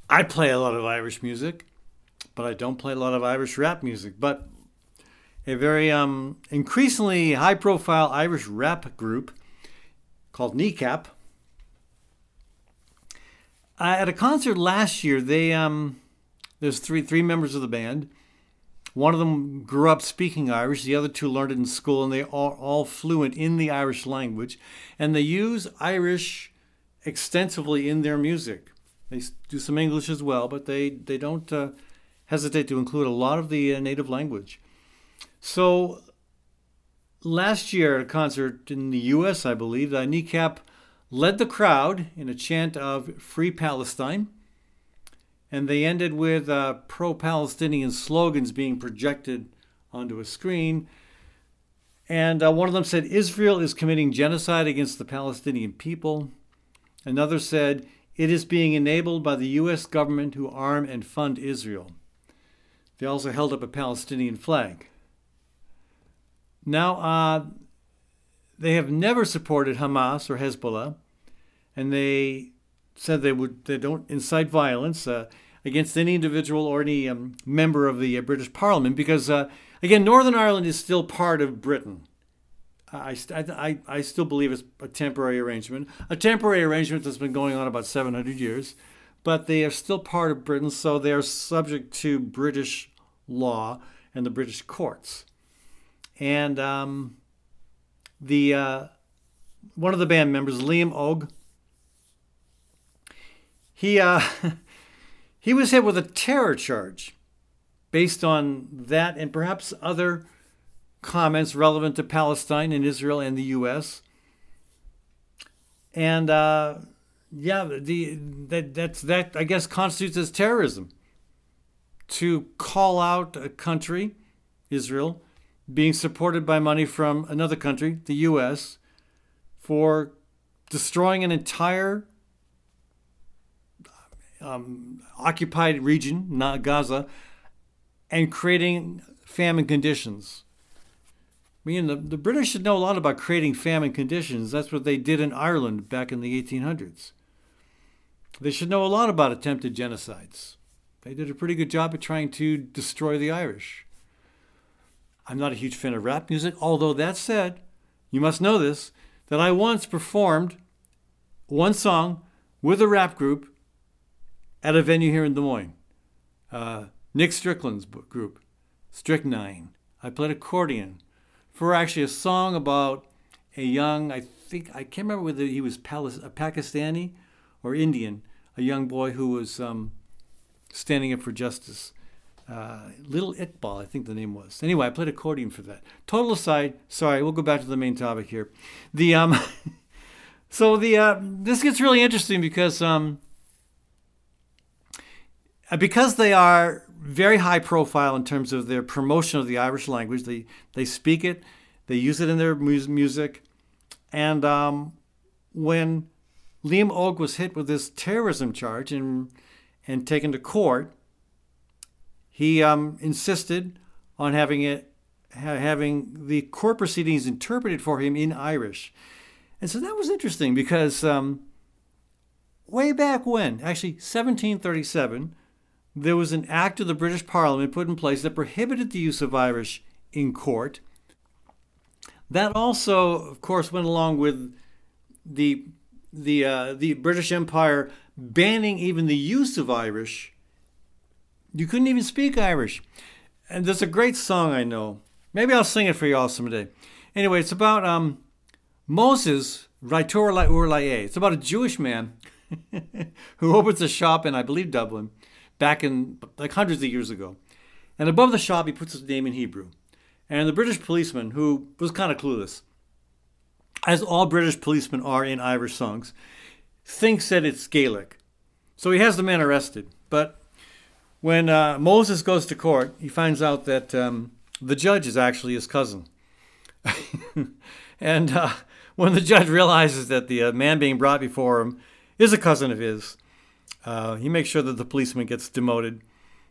I play a lot of Irish music, but I don't play a lot of Irish rap music. But a very increasingly high-profile Irish rap group called Kneecap. At a concert last year, there's three members of the band. One of them grew up speaking Irish. The other two learned it in school, and they are all fluent in the Irish language. And they use Irish extensively in their music. They do some English as well, but they don't hesitate to include a lot of the native language. So last year at a concert in the U.S., I believe, Kneecap led the crowd in a chant of Free Palestine. And they ended with pro-Palestinian slogans being projected onto a screen. And one of them said, Israel is committing genocide against the Palestinian people. Another said, it is being enabled by the U.S. government who arm and fund Israel. They also held up a Palestinian flag. Now, they have never supported Hamas or Hezbollah, and they said they don't incite violence against any individual or any member of the British Parliament because, again, Northern Ireland is still part of Britain. I still believe it's a temporary arrangement that's been going on about 700 years, but they are still part of Britain, so they are subject to British law and the British courts. And one of the band members, Liam Ogg, he was hit with a terror charge based on that and perhaps other comments relevant to Palestine and Israel and the U.S. And that I guess constitutes as terrorism to call out a country, Israel, being supported by money from another country, the U.S., for destroying an entire occupied region, not Gaza, and creating famine conditions. I mean, the British should know a lot about creating famine conditions. That's what they did in Ireland back in the 1800s. They should know a lot about attempted genocides. They did a pretty good job at trying to destroy the Irish. I'm not a huge fan of rap music, although that said, you must know this, that I once performed one song with a rap group at a venue here in Des Moines. Nick Strickland's group, Strychnine. I played accordion for actually a song about a young, I can't remember whether he was Pakistani or Indian, a young boy who was standing up for justice. Little Iqbal, I think the name was. Anyway, I played accordion for that. Total aside, sorry, we'll go back to the main topic here. This gets really interesting because they are very high profile in terms of their promotion of the Irish language. They speak it, they use it in their music, and when Liam Ogg was hit with this terrorism charge and taken to court, he insisted on having the court proceedings interpreted for him in Irish. And so that was interesting because way back when, actually 1737, there was an act of the British Parliament put in place that prohibited the use of Irish in court. That also, of course, went along with the British Empire banning even the use of Irish. You couldn't even speak Irish. And there's a great song I know. Maybe I'll sing it for y'all someday. Anyway, it's about Moses Raitor Laurlaye. It's about a Jewish man who opens a shop in, I believe, Dublin, back in like hundreds of years ago. And above the shop, he puts his name in Hebrew. And the British policeman, who was kind of clueless, as all British policemen are in Irish songs, thinks that it's Gaelic. So he has the man arrested. But when Moses goes to court, he finds out that the judge is actually his cousin. And when the judge realizes that the man being brought before him is a cousin of his, he makes sure that the policeman gets demoted.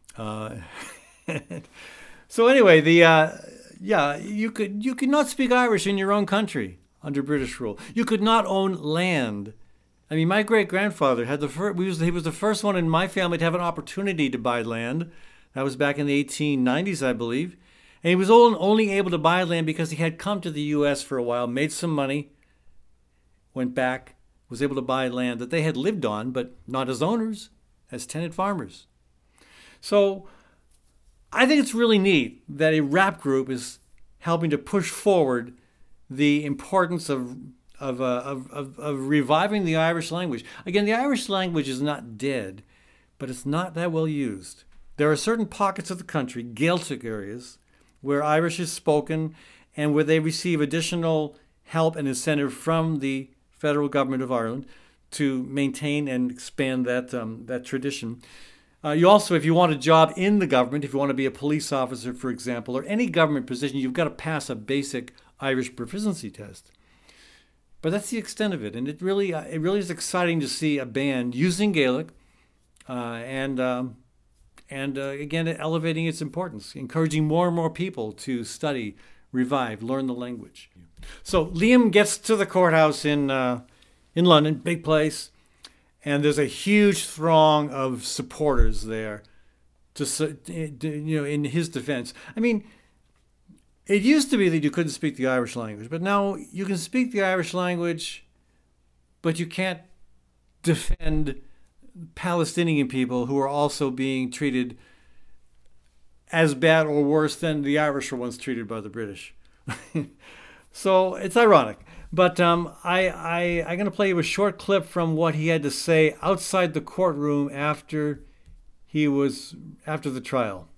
So anyway, you could not speak Irish in your own country under British rule. You could not own land I mean, my great-grandfather had he was the first one in my family to have an opportunity to buy land. That was back in the 1890s, I believe. And he was only able to buy land because he had come to the U.S. for a while, made some money, went back, was able to buy land that they had lived on, but not as owners, as tenant farmers. So I think it's really neat that a rap group is helping to push forward the importance of reviving the Irish language. Again, the Irish language is not dead, but it's not that well used. There are certain pockets of the country, Gaelic areas, where Irish is spoken and where they receive additional help and incentive from the federal government of Ireland to maintain and expand that tradition. You also, if you want a job in the government, if you want to be a police officer, for example, or any government position, you've got to pass a basic Irish proficiency test. But that's the extent of it, and it really is exciting to see a band using Gaelic, and again elevating its importance, encouraging more and more people to study, revive, learn the language. So Liam gets to the courthouse in London, big place, and there's a huge throng of supporters there in his defense. I mean, it used to be that you couldn't speak the Irish language, but now you can speak the Irish language, but you can't defend Palestinian people who are also being treated as bad or worse than the Irish were once treated by the British. So it's ironic. But I'm going to play you a short clip from what he had to say outside the courtroom after the trial.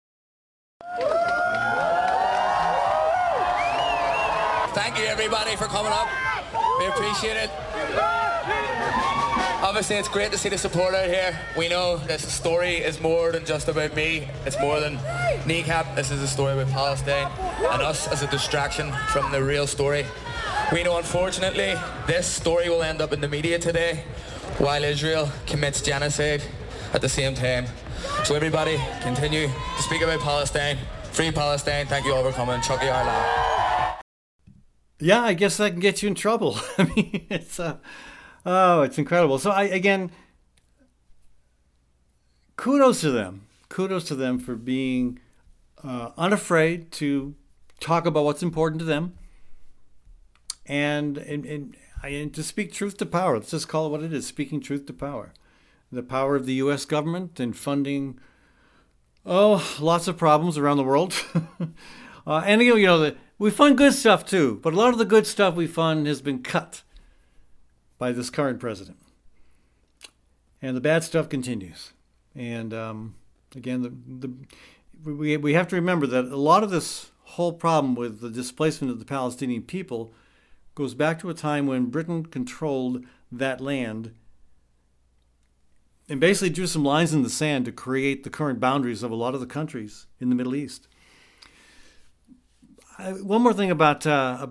Thank you, everybody, for coming up. We appreciate it. Obviously, it's great to see the support out here. We know this story is more than just about me. It's more than Kneecap. This is a story about Palestine and us as a distraction from the real story. We know, unfortunately, this story will end up in the media today while Israel commits genocide at the same time. So everybody, continue to speak about Palestine. Free Palestine. Thank you all for coming. Chucky Ireland. Yeah, I guess that can get you in trouble. I mean, it's incredible. So kudos to them. Kudos to them for being unafraid to talk about what's important to them and to speak truth to power. Let's just call it what it is, speaking truth to power. The power of the U.S. government in funding, lots of problems around the world. And we fund good stuff too, but a lot of the good stuff we fund has been cut by this current president. And the bad stuff continues. And again, we have to remember that a lot of this whole problem with the displacement of the Palestinian people goes back to a time when Britain controlled that land and basically drew some lines in the sand to create the current boundaries of a lot of the countries in the Middle East. One more thing about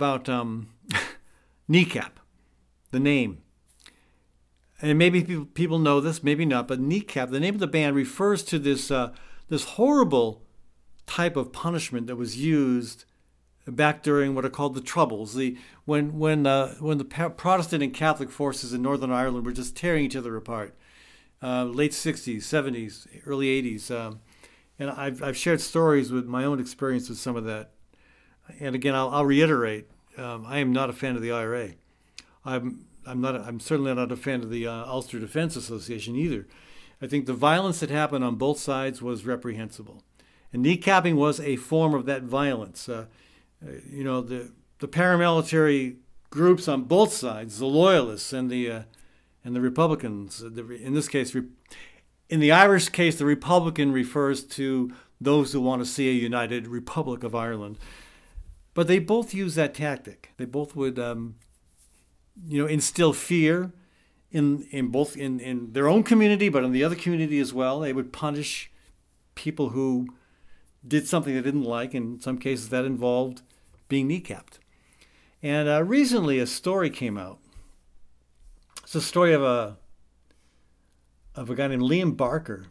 Kneecap, the name. And maybe people know this, maybe not, but Kneecap, the name of the band, refers to this horrible type of punishment that was used back during what are called the Troubles, when the Protestant and Catholic forces in Northern Ireland were just tearing each other apart. Late 60s, 70s, early 80s. And I've shared stories with my own experience with some of that. And again, I'll reiterate, I am not a fan of the IRA. I'm certainly not a fan of the Ulster Defense Association either. I think the violence that happened on both sides was reprehensible. And kneecapping was a form of that violence. The paramilitary groups on both sides, the loyalists and the Republicans, in this case, in the Irish case, the Republican refers to those who want to see a united Republic of Ireland. But they both use that tactic. They both would, instill fear in their own community, but in the other community as well. They would punish people who did something they didn't like. In some cases, that involved being kneecapped. And recently, a story came out. It's a story of a guy named Liam Barker.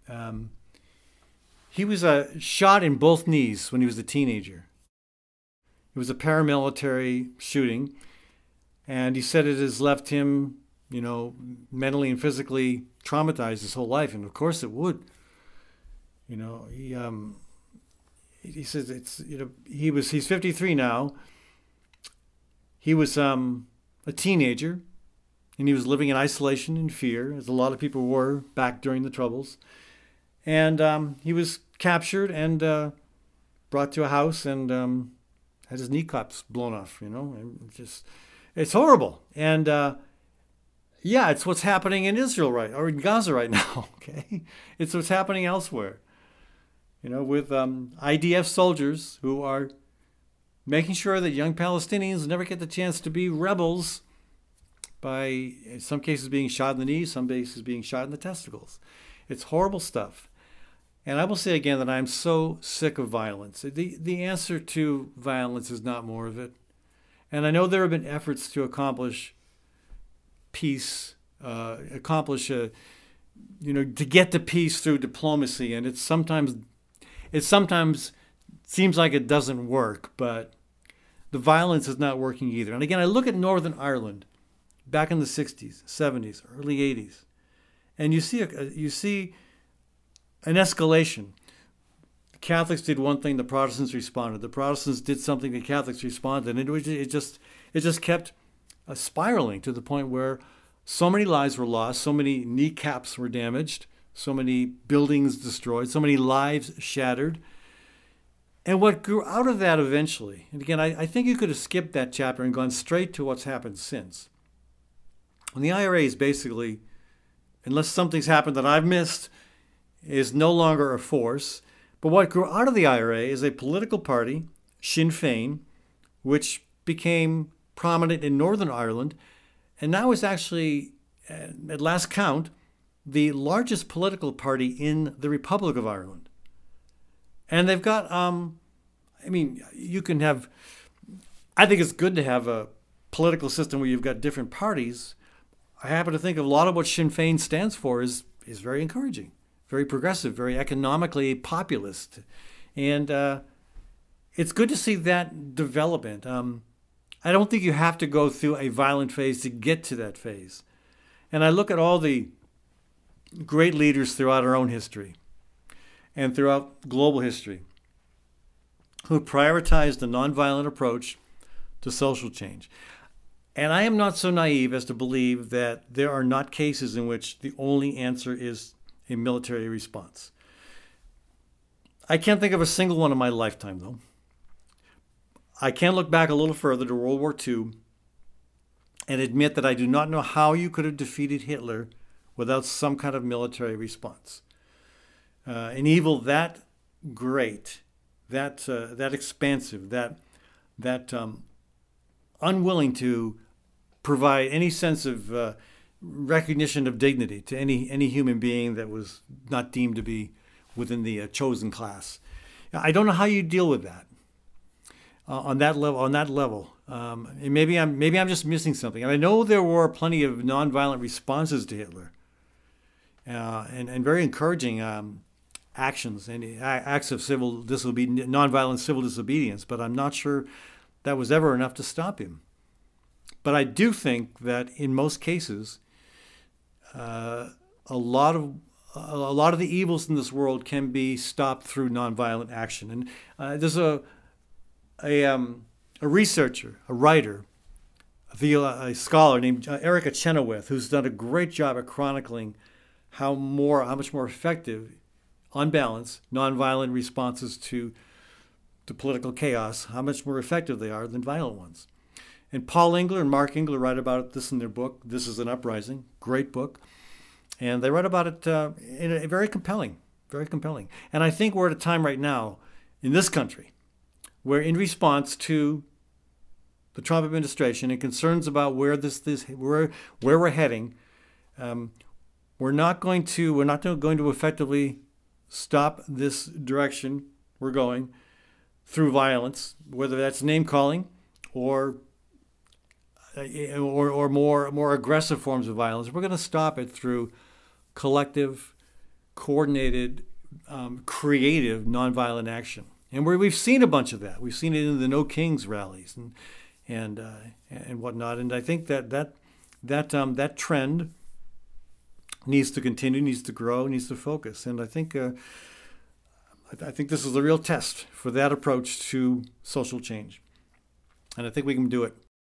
He was shot in both knees when he was a teenager. It was a paramilitary shooting, and he said it has left him mentally and physically traumatized his whole life, and of course it would. He says he's 53 now. He was a teenager, and he was living in isolation and fear, as a lot of people were back during the Troubles. And he was captured and brought to a house and had his kneecaps blown off. It's horrible. And it's what's happening in Israel or in Gaza right now. Okay, it's what's happening elsewhere. With IDF soldiers who are making sure that young Palestinians never get the chance to be rebels by, in some cases, being shot in the knees, some cases being shot in the testicles. It's horrible stuff. And I will say again that I'm so sick of violence. The answer to violence is not more of it. And I know there have been efforts to accomplish peace, to get to peace through diplomacy, and it sometimes seems like it doesn't work, but the violence is not working either. And again, I look at Northern Ireland back in the 60s, 70s, early 80s, and you see an escalation. The Catholics did one thing, the Protestants responded. The Protestants did something, the Catholics responded, and it just kept spiraling to the point where so many lives were lost, so many kneecaps were damaged, so many buildings destroyed, so many lives shattered. And what grew out of that eventually, and again, I think you could have skipped that chapter and gone straight to what's happened since. And the IRA is basically, unless something's happened that I've missed, is no longer a force. But what grew out of the IRA is a political party, Sinn Féin, which became prominent in Northern Ireland, and now is actually, at last count, the largest political party in the Republic of Ireland. And they've got, you can have, I think it's good to have a political system where you've got different parties. I happen to think a lot of what Sinn Féin stands for is very encouraging, very progressive, very economically populist. And it's good to see that development. I don't think you have to go through a violent phase to get to that phase. And I look at all the great leaders throughout our own history and throughout global history who prioritized a nonviolent approach to social change. And I am not so naive as to believe that there are not cases in which the only answer is a military response. I can't think of a single one in my lifetime, though. I can look back a little further to World War II and admit that I do not know how you could have defeated Hitler without some kind of military response. An evil that great, that expansive, that unwilling to provide any sense of recognition of dignity to any human being that was not deemed to be within the chosen class. I don't know how you deal with that on that level. And maybe I'm just missing something. And I know there were plenty of nonviolent responses to Hitler, and very encouraging actions and acts of nonviolent civil disobedience. But I'm not sure that was ever enough to stop him. But I do think that in most cases, a lot of the evils in this world can be stopped through nonviolent action. And there's a researcher, a writer, a scholar named Erica Chenoweth, who's done a great job at chronicling how much more effective, on balance, nonviolent responses to political chaos, how much more effective they are than violent ones. And Paul Engler and Mark Engler write about this in their book, This is an Uprising, great book. And they write about it in a very compelling. And I think we're at a time right now in this country where, in response to the Trump administration and concerns about where we're heading, we're not going to effectively stop this direction we're going through violence, whether that's name calling or more aggressive forms of violence. We're going to stop it through collective, coordinated, creative nonviolent action. And we've seen a bunch of that. We've seen it in the No Kings rallies and whatnot. And I think that that trend needs to continue, needs to grow, needs to focus. And I think this is a real test for that approach to social change. And I think we can do it.